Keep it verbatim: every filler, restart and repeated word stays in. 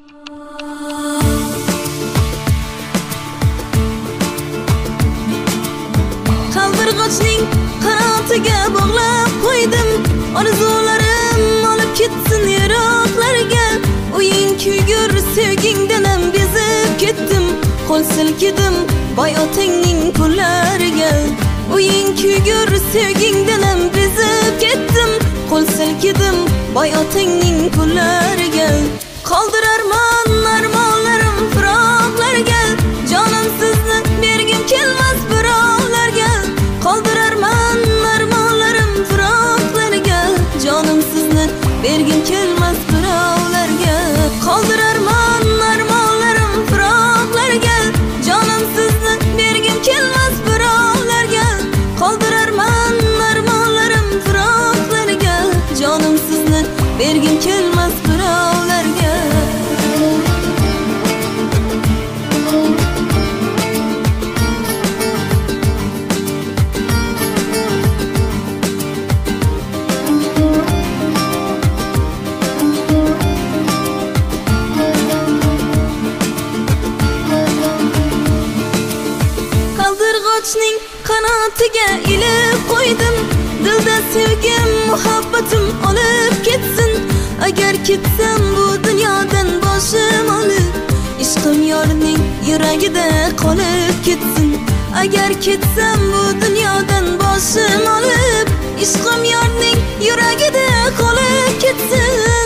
Qaldirg'ochning qanotiga bog'lab qo'ydim, orzularim olib ketsin yiroqlarga. O'yin kuygur sevgingdan ham bezib ketdim, qo'l silkidim boy otangning pullariga. O'yin kuygur sevgingdan ham bezib ketdim, qo'l silkidim boy otangning pullariga. Qoldirarman armonlarim firoqlarga, jonim sizni bergim kelmas birovlarga. Qoldirarman armonlarim firoqlarga, jonim sizni bergim kelmas birovlarga. Qoldirarman armonlarim firoqlarga, jonim sizni bergim kelmas birovlarga. Qoldirarman armonlarim firoqlarga, jonim sizni bergim kelmas birovlarga. Qaldirg'ochning qanotiga ilib qo'ydim, dilda sevgim muhabbatim olib ketsin. Agar ketsam bu dunyodan boshim olib, ishqim yorning yuragida qolib ketsin. Agar ketsam bu dunyodan boshim olib, ishqim yorning yuragida qolib ketsin.